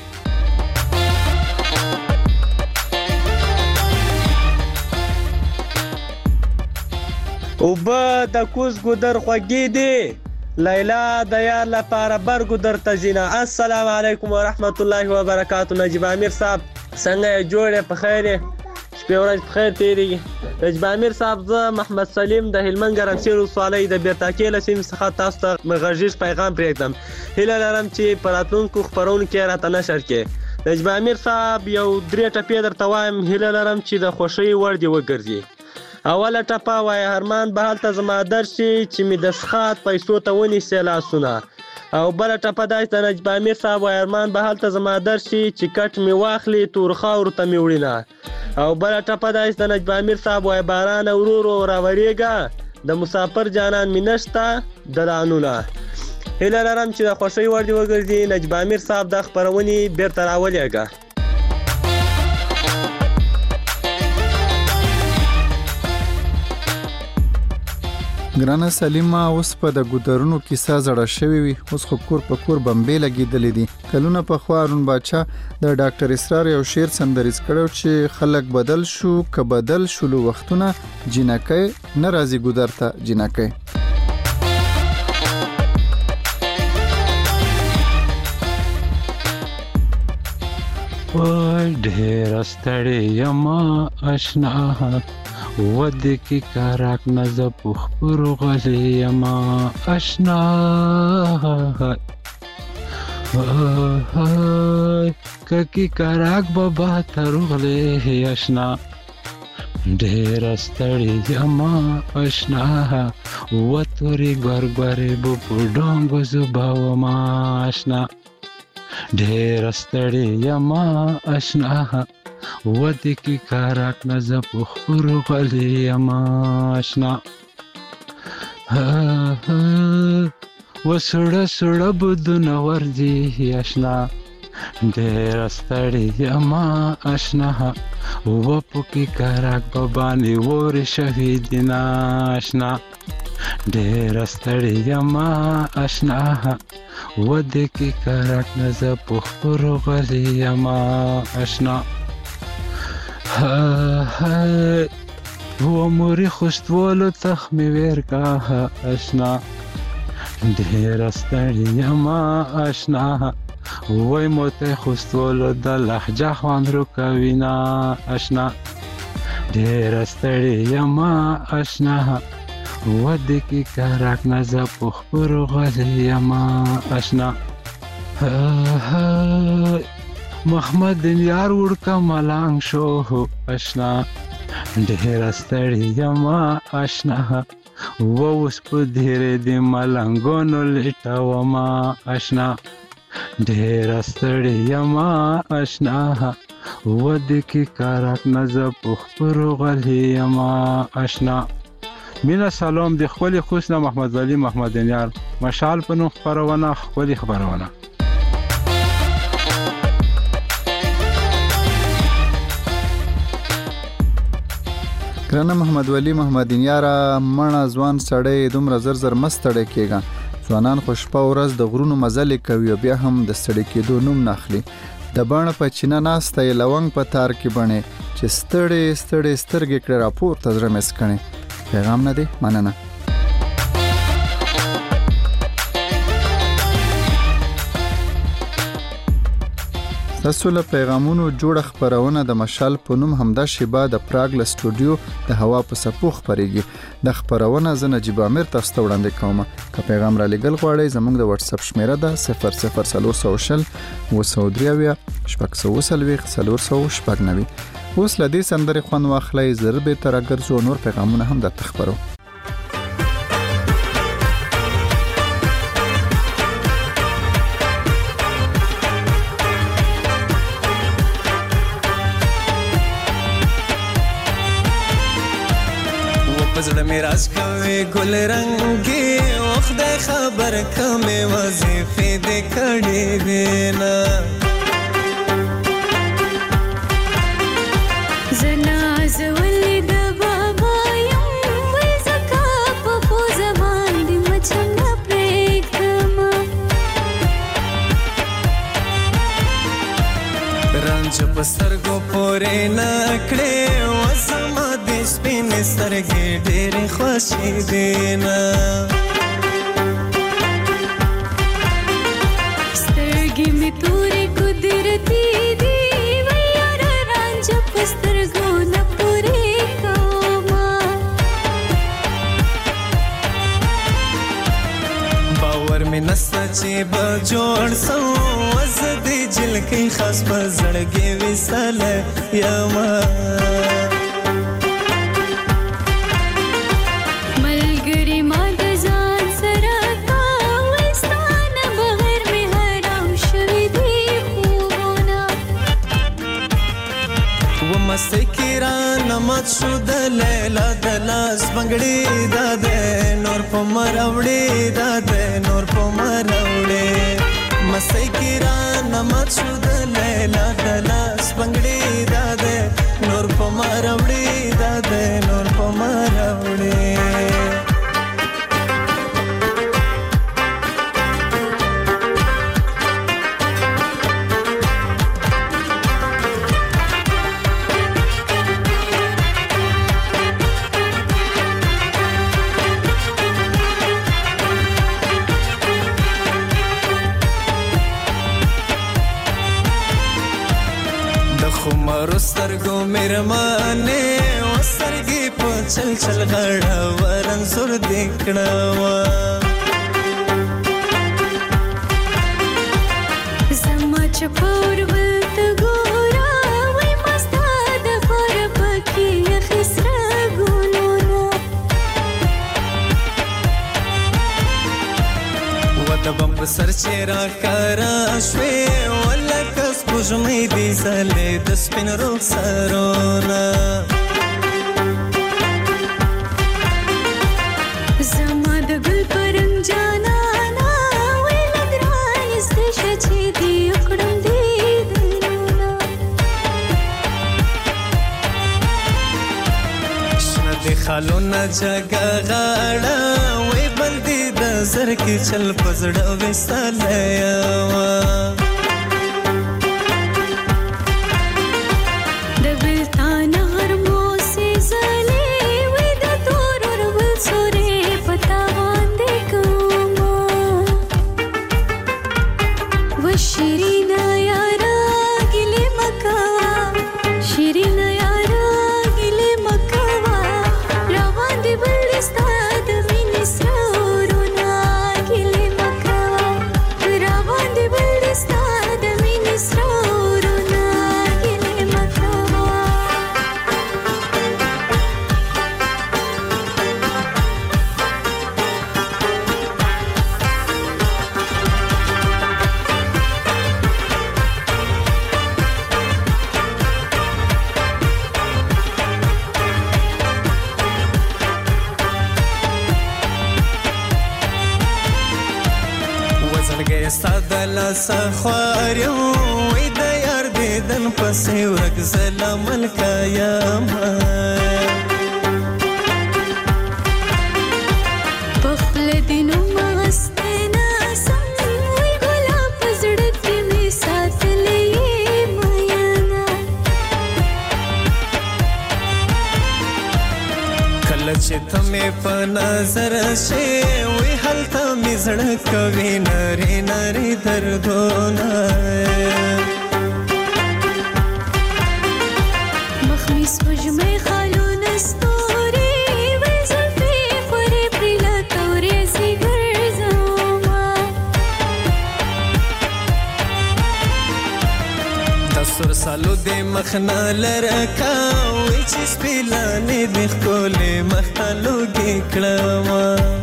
اوبه د کوز ګودر خوږې دي لیلا د یار لپاره برګو درته ځینه السلام علیکم ورحمت الله وبرکاتو نجیب امیر صاحب څنګه یې جوړې په خیر یې شپې ورځ په خیر تېرېږي نجیب امیر صاحب زه محمد سلیم د هلمند ګرمسیر ولسوالۍ د بیرتاکې له سیمې څخه تاسو ته غږیز پیغام پرېږدم هیله لرم چې په راتلونکو خپرونو کې راته نشر کړې نجیب امیر صاحب یو 3 ټپې درته وایم هیله لرم چې د خوښۍ وړ دې وګرځي اوله ټپه وایي هرمان به هلته زما درشي چې مې د څښاک پیسو ته ونیسې لاسونه او بله ټپه دا چې د نجیب امیر صاحب وایي ارمان به هلته زما درشي چې کټ مې واخلي تور خاورو ته مې وړینه او بله ټپه دا چې د نجیب امیر صاحب وایي باران ورو ورو راورېږه د مسافر جانان مې نشته دلانونه هیله لرم چې د خوښۍ وړ دې وګرځي نجیب امیر صاحب دا خپرونې بیرته راولېږه ګرانه سلیمه اوس په د ګودرونو کیسه زړه شوی وي اوس خو کور په کور بمبې لګېدلې دي کلونه په خوا ارون باچا د ډاکټر اسرار یو شعر سندریز کړو چې خلک بدل شو که بدل شولو وختونه جنکۍ نه راځي ګودر ته جنکۍ وای ډېر ستړی یم آشنا ود کی کارک نز پخ پر غلی یم آشنا کی کارک بابا تر غلی آشنا ډېر ستړی یم آشنا و توري ګورګورې بو پډونګ زباو ما آشنا ډېر ستړی یم آشنا ود کی کارک نز پخ پر غلی یم آشنا و سړه سړه بدونه ورځي آشنا ډېر ستړی یم آشنا و پکې کارک بابانې ور شهیدنا آشنا ډېر ستړی یم آشنا ود کی کارک نز پخ پر غلی یم آشنا و موری خوشتوالو تخمی ورکا آشنا ډېر ستړی یم آشنا وای موته خوشتوالو د لهجه خوند رکوینا آشنا ډېر ستړی یم آشنا ود کی کارک نز پخ پر غلی یم آشنا محمد یار وړکه ملنګ شو آشنا ډېر ستړی یم آشنا و اوس په ډېرې د ملنګونو لټوم آشنا ډېر ستړی یم آشنا ود کی کارک نز پخ پر غلی یم آشنا مینا سلام د خپل خوشنه محمد ولی محمد یار مشال په نوم خبرونه خپل خبرونه ګرانه محمد ولی محمد یارا مړه ځوان سړی دومره زر مستړی کېږي ځوانان خوشپه ورځ د غرونو مزل کوي بیا هم د ستړي کېدو نوم ناخلي د باڼه په چینه ناسته لونګ په تار کې بڼه چې ستړي ستړي سترګې کړه راپور ته زړه مسکنه پیغام نه دی مننه تاسو له پیغامونو جوړ خبرونه د مشال په نوم همدا شیبه د پراګ له سټوډیو د هوا په سپوخ خبريږي د خبرونه ز نجيب امیر تاسو ته وړاندې کوم که پیغام را لګل غواړئ زموږ د واتس اپ شمیره ده 00300 وسودریویا شپږ اوس لدی سندره خوان واخلای زربه تر اگرزو نور پیغامونه هم د تخبرو زړه مې راز کوي ګل رنگي وخت خبر کمه وظیفه دې کړې دینا زناز ولید بابا یم ول زکا په زمان دې مچم نه پرېږدم رنج په سترګو پورې نه کړې وسما دې سپین سترګې ډېرې خوشې دینا سترګې مې تورې قدرتي دي ویار رنج په سترګو نه پورې کوما باور مې نسته چې به جوړ سو وز دې جلکې خاص په زړګې وساله یما نمت شو د لیلا د لاس بنگړي د نور په مروړي د نور په مروړي مسې کیرا نمت شو د لیلا د لاس بنگړي د نور په مروړي د نور په مروړي سترګو میرمانې سترګې په چل چل غړه ورنځور دې کړه زما چپور ولته ګورا وای مستا د پر پکې خسره ګلونه د بم په سر چې راښکاره شوې ولکه سپوږمۍ دې ځلې د سپین رخسارونه زما د ګل په رنګ جانانه وای له ګرانې ستشه چې دې وکړم دیدنونه شنه دې خالونه جګه غاړه وای بندې د زر کې چل په زړه ویستلی یمه د بلتانه غرموسې ځلې وای د تور ورول سورې په تاوان دې کومه و شیرینه یاره ګیلې مه کوه شیرینه یاره ګیلې مه کوه روان دې بل دې ستا د مینې سره ستا د لاسه خوار یم وای د یار دیدن پسې ورک زه ملکه یمه په خوله دې نوم اخیستی ناسم وای ګلاب په زړه کې مې ساتلی یې مینه کله چې ته مې په نظر شې وای هلته مې زړه کوي نري نري دردونه مخ مې سپوږمۍ خالونه ستوري وای زلفې خورې پرې لکه ورېځې ګرځومه د سور سالو دې مخ نه لرکه وای چې سپېلانې دې ښکلې مخ ته لوګې کړمه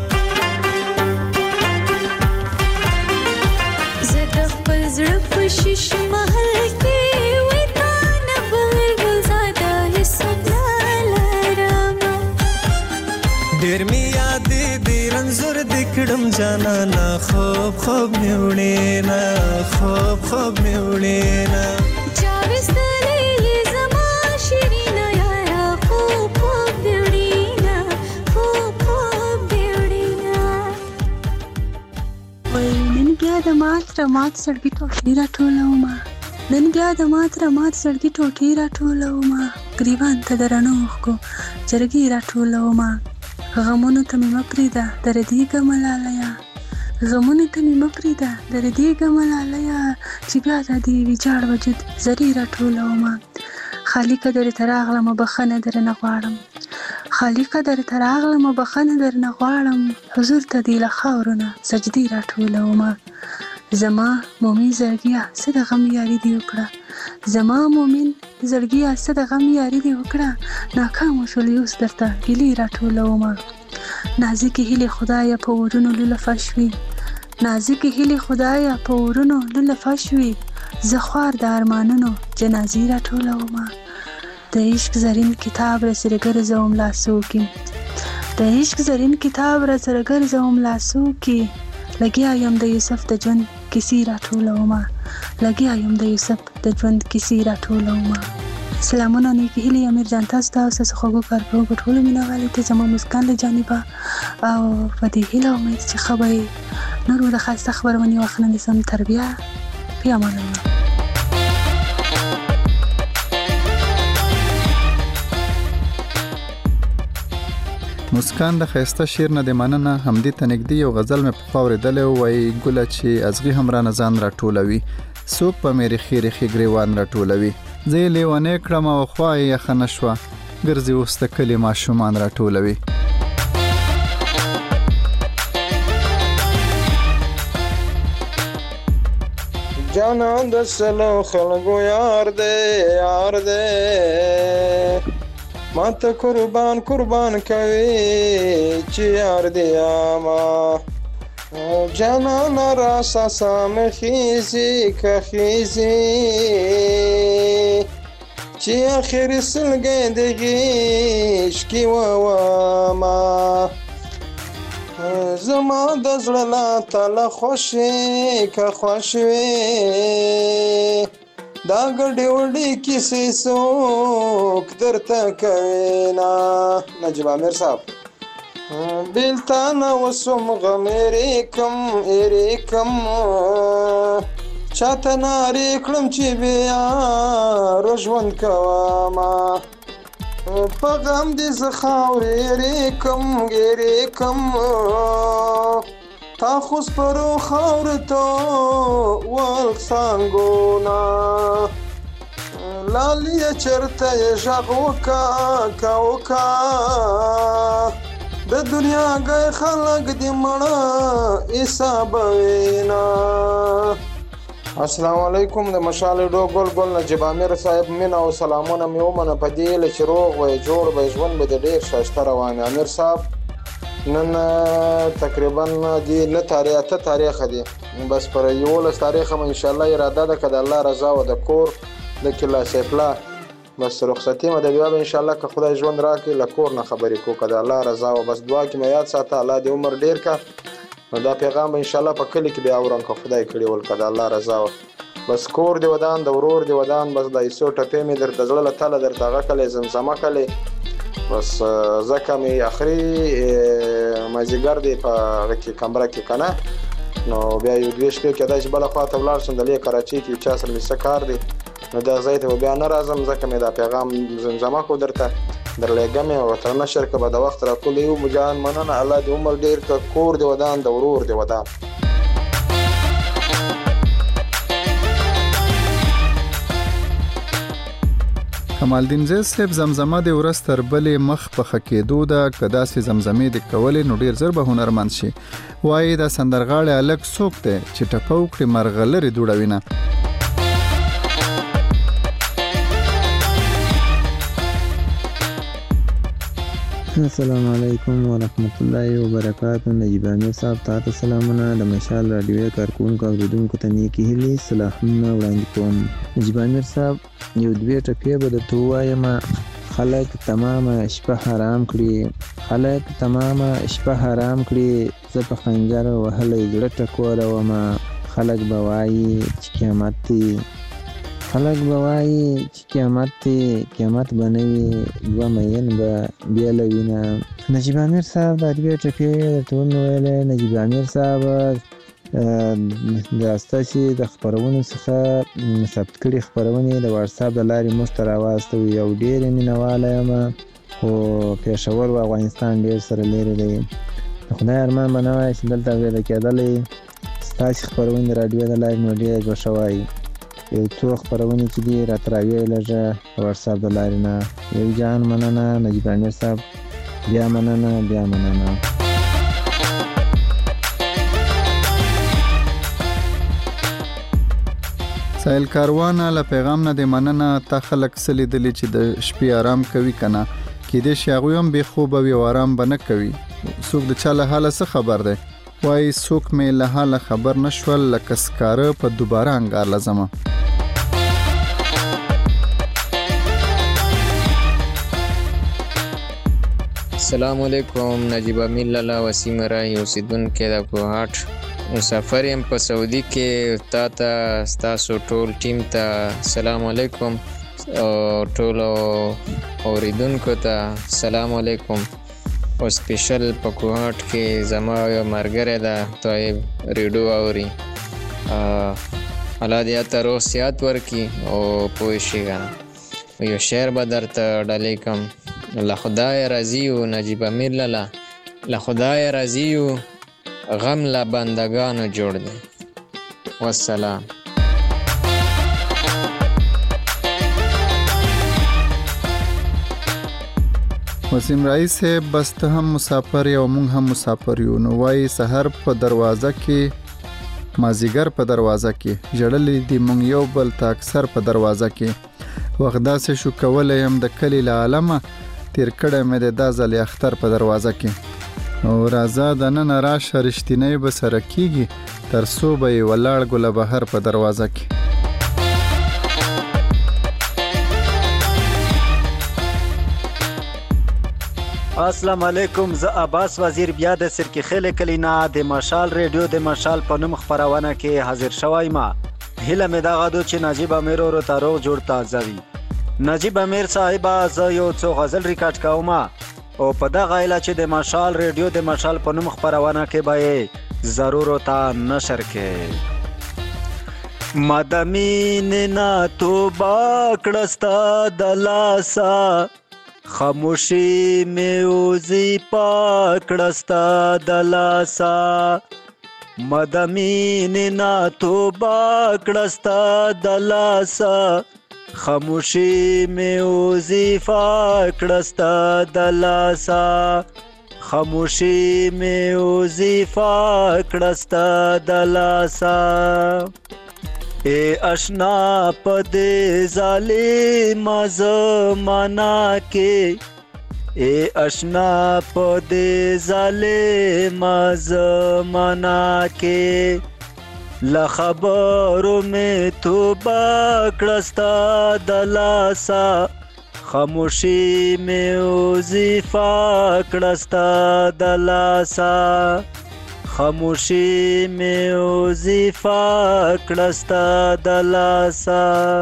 زړه په شیش محل کې وای تا نه بغیر ګلزاده هیڅوک نه لرمه ډېر مې یادې دې رنځور دې کړم جانانه خوب خوب مې وړېنه خوب خوب مې وړېنه چا ویستلی یې زما شیرینه یاره خوب خوب دې وړېنه خوب خوب دې وړېنه وای نن بیا د مات سړګي ټوټې راټولومه نن بیا د مات سړګي ټوټې راټولومه ګریوان ته د رڼو اوښکو جرګې راټولومه غمونو ته مې مه پرېږده دردېږه ملاليه غمونو ته مې مه پرېږده دردېږه ملاليه چې بیا د دې ویجاړ وجود زرې راټولومه خالقه درته راغلمه بخښنه درنه غواړم خالقه درته راغلمه بخښنه درنه غواړم حضور ته دې له خاورو نه سجدې راټولومه زما مومن زړګیه څه د غم یاري دې وکړه زما مومن زړګیه څه د غم یاري دې وکړه ناکامه شولې اوس درته ګیلې راټولومه نازکې هیلې خدایه په ورونو لولفه شوي نازکې هیلې خدایه په ورونو لولفه شوي زه خوار د ارمانونو جنازې راټولومه د عشق زرین کتاب راسره ګرځوم لاسو کې د عشق زرین کتاب راسره ګرځوم لاسو کې لګیا یم د یوسف د ژوند کیسې راټولومه لګیا یم د یوسف د ژوند کیسې راټولومه سلامونه نیکې هیلې امیر جان تاسو ته او ستاسو خوږو کارکوونکو ټولو مینهوالو ته زما مسکان له جانبه او په دې هیله امید چې ښه به یې نورو د ښایسته خپرونې وخت نه نیسم تر بیا په امان الله مسکان د ښایسته شعر نه د مننه همدې ته نږدې یو غزل مې پخوا اورېدلی وایي ګله چې ازغي هم رانه ځان راټولوي څوک په مې ریخي ریخي ګریوان راټولوي. زه یې لیونی کړم او خوا یې یخه نه شوه، ګرځي اوس د کلي ماشومان راټولوي. جانان د سلو خلکو یار دی یار دی، ماته قربان قربان کوي چې یار دی یاما. جانان را ساسام خیزی که خیزی چې اخر سلګې د عشق واما. زما د زړه لا تعالی خوشې که خوش وي، دا ګډې وډې کیسې څوک درته کوي نه. نجیب امیر صاحب بیلتانه وسوم غم ایریکم چاته نارې کړم چې بیا ژوند کومه. په غم دې زه خاورې ایریکم تا خو سپرو خاورو ته ولک څانګونه. لالیه چېرته یې غږ وکه د دنیا ګای خلک دې مړه حسابوي نه. السلام علیکم. د مشال ډو ګل نجیب امیر صاحب مینه او سلامونه مې ومنه په دې هیله چې روغ وی جوړ به ژوند به د ډېر ښایسته روان. امیر صاحب نن تقریبا دی نه تاریخ ته تاریخ دی، بس پر 11 تاریخ هم انشاءالله اراده ده که د الله رضا و د کور د کلا سیپلا بس رخصتي مې د بیا به انشاءالله که خدای ژوند راکړي له کور نه خبرې کو که د الله رضا و. بس دعا کې مې یاد ساته الله دې عمر ډېر کا. نو دا پیغام به انشاءالله په کلي کې بیا اورم که خدای کړي ول که د الله رضا و. بس کور دې ودان د ورور دې ودان، بس د ایسو ټپې مې در د زړه له تله درته هغه کلی زمزمه کلی. بس ځکه مې اخري مازدیګر دی په هغه کې کمره کې که نه، نو بیا یو 2 شپې کېدای چې بله خوا ته ولاړ شم د لې کراچۍ کې یو چا سره مې څه کار دی، نو دا ځای ته به بیا نه راځم. ځکه مې دا پیغام زمزمه کو درته درلیږم یې ورته نشر که به د وخت راکولی یو مجان مننه. الله دې عمر ډېر که، کور دې ودان د ورور دې ودان. کمالدین زید صاحب زمزمه د ورځ تر بلې مخ په ښه کېدو ده، که داسې زمزمې دې کولې نو ډېر زر به هنرمند شي. وایي دا سندرغاړی هلک څوک دی چې ټپه وکړي مرغلرې دوړوي نه. السلام علیکم ورحمت الله وبرکاتہ. نجیب امیر صاحب تاسو سلامونه. د مشال رادیو کارکونکو اوریدونکو ته نیکی هیلې سلامونه وړاندې کوم. نجیب امیر صاحب یو 2 ټپې به درته ووایم. خلک تمامه شپه حرام کړي زه په خنجر وهلی زړه ټکولوم. خلک به وایي چې قیامت به نه وي، 2 مین به بیا له وینه. نجیب امیر صاحب دا 2 ټپې درته وویلې. نجیب امیر صاحب دا ستاسې د خپرونو څخه ثبت کړي خپرونې د واتساپ د لارې موږ ته راواستوي. یو ډېر مینهواله یم، خو پېښور و افغانستان ډېر سره لرې دی. د خدای ارمان به نه وای چې دلته اوریده کېدلی. ستاسې خپرونې د راډیو د لارې نو ډېر ګوښه وایي. یو څو خپرونې چې دي راته راویې لږه د واتساپ د لارې نه. یو جهان مننه نجیب امیر صاحب، بیا مننه. سایل کاروانه له پیغام نه د مننه. تا خلک څه لیدلي چې د شپې آرام کوي که نه؟ کیدای شي هغوی هم بې خوبه وي او آرام به نه کوي. څوک د چا له حاله څه خبر دی؟ وایي څوک مې له حاله خبر نه شول، لکه سکاره په دوباره انګار لازمه. السلام علیکم. نجیب امیر لالا وسیم راهی اوسیدونکی د کوهاټ مسافر یم په سعودي کې. تا ته ستاسو ټول ټیم ته سلام علیکم او ټولو اوریدونکو ته سلام علیکم. او سپیشل په کوهاټ کې زما یو ملګری ده طیب ریډیو اوري. الله دې ته روغ صحت ورکړي او پوه شي کنه. یو شعر به درته ډالۍ کړم. له خدای راضي یو نجیب امیر لالا، له خدای راضي یو غم له بندگانو جوړ دی. والسلام. وسیم رئیس صاحب بس ته هم مسافر یو مونږ هم مسافر یو نو وای سحر په دروازه کې مازیګر په دروازه کې جړلې دی مونږ یو بل تا اکثر په دروازه کې وخت داسې شو کولای هم د کلی له عالمه تیر کړه مې د دازل اختر په دروازه کې او راځه د نن راشه رښتینی به سره کیږي تر څو به یې ولاړ ګله بهر په دروازه کې السلام علیکم زه عباس وزیر بیا د سرکی خیل کلینا د مشال ریډیو د مشال په نوم خبرونه کې حاضر شوی ما هله مې دا غدو چې نجیب امیر ورو تاروغ جوړ تازوي نجیب امیر صاحب زه یو څو غزل ریکارډ کوم او په دا غایله چې د مشال ریډیو د مشال په نوم خبرونه کې به ضرور تا نشر کې مدمین نا توبه کړستا د لاسا خاموشی میں اوزی پاکڑستا دلاسا مدمین نا توبہ کڑستا دلاسا خاموشی میں اوزی پاکڑستا دلاسا خاموشی میں اوزی پاکڑستا دلاسا اے اشنا پدے ظالم زمانہ کے اے اشنا پدے ظالم زمانہ کے لخبروں میں تو بکڑستا دلاسا خاموشی میں وظیفہ کڑستا دلاسا خاموشی میں وظیفہ کړستا دلاسا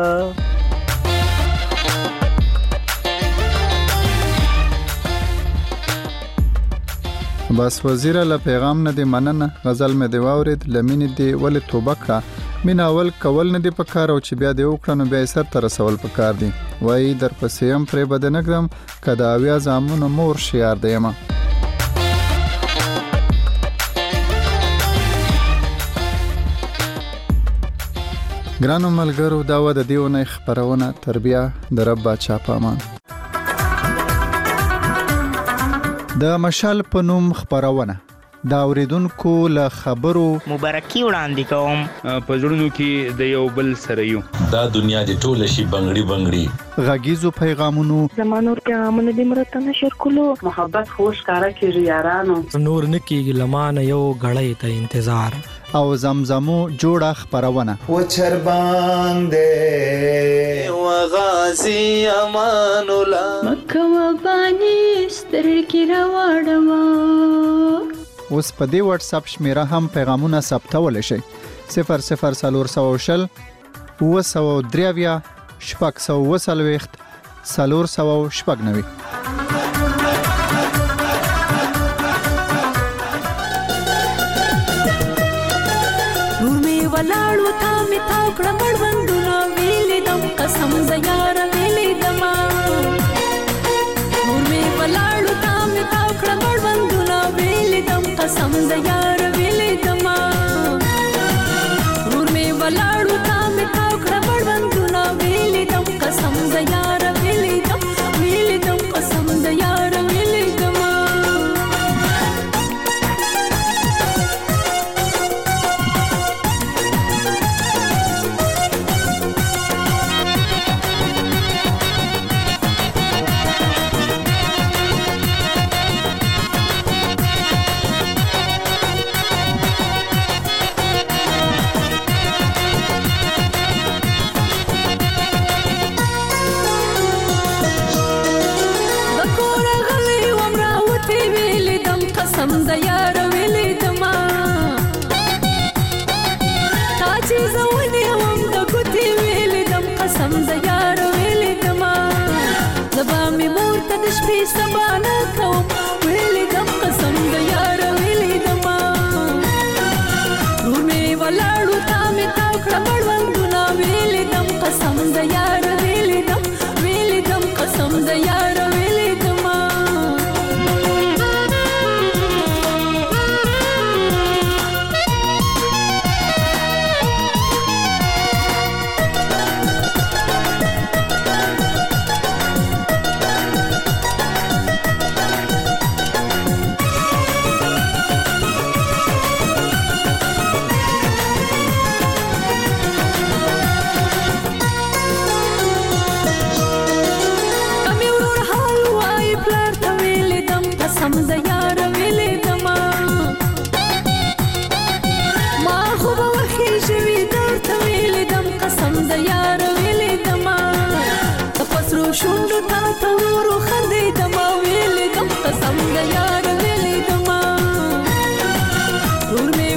بس وزیر له پیغام نه دی مننه غزل مې دی واورید لمینې دی ولې توبه کړه مینا اول کول نه دی پکار او چې بیا دی وکړه نو بیا سر تر رسول پکار دی وای در پسې هم پرې بد نه کړم کدا بیا زامونو مور شیار دی ما ګرانو ملګرو دا و د دیونه خبرونه تربیه د رب بچا پامان د مشال په نوم خبرونه دا اوریدونکو له خبرو مبارکي وړاندې کوم په ژوندونو کې د یو بل سره یو دا دنیا د ټول شي بنگړي بنگړي غږیزو پیغامونو زمانور پیغامونه د مرته نشر کولو محبت خوش کارا کیږي یارانو نور نکیږي لمانه یو غړې ته انتظار او زمزمو جوړه خبرونه و چربان دې و غازی امان الله مکه و بانی سترګې راوړما اوس په دې واتس اپ شمیره هم پیغامونه ثبتول شي 0040 903 شپږ ولاړو تا می تاو کړه مړوندونه ویلې دم قسم د یار ویلې دما نور می ولاړو تا می تاو کړه مړوندونه ویلې دم قسم د یار ویلې دما نور می ولاړو تا می تاو کړه مړوندونه ویلې دم قسم د یار ویلې دم قسم د یار ویلې دما قسم د یار ویلې دما تا چې زونه هم د ګوتې ویلې دم قسم د یار ویلې دما زبا می مور ته د شپې سبا نه کوم ویلې دم قسم د یار ویلې دما رومې ولاړو تا می تاو کړه مړوندونه ویلې دم قسم د یار ویلې دم قسم د یار ویلې دما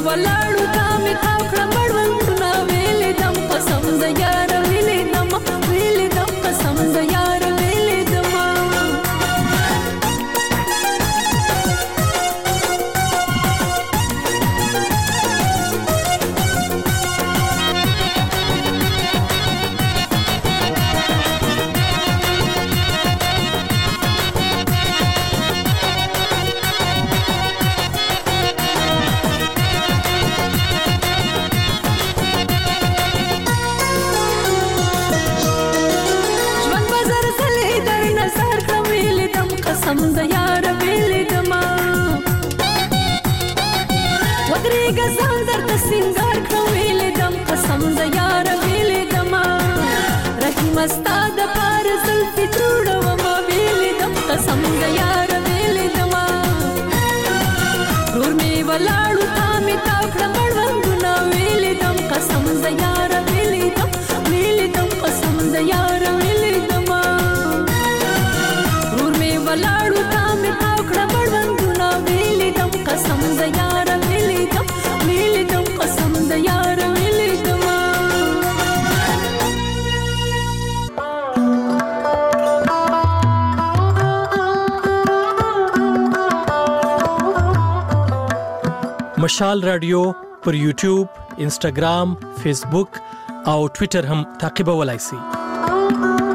ولاړو تا مې تاو کړه مړوندونه ویلې دم قسم د یار ویلې دم ویلې دم قسم د یار ویلې دم قسم د یار ویلې دما ودرېږه ځان درته سینګار کړم ویلې دم قسم د یار ویلې دما رحیمه ستا دپاره زلفې جوړومه ویلې دم قسم د یار ویلې دما ورور مې ولاړو تا مې تاو کړه مړوندونه ویلې دم قسم د یار ویلې دم ویلې دم قسم د یار ویلې دما ولاړو تا مې تاو کړه مړوندونه ویلې دم قسم د یار ویلې دم ویلې دم قسم د یار ویلې دم مشال رادیو پر یوټیوب، انسټاګرام، فیسبوک او ټویټر هم تعقیبولای شئ.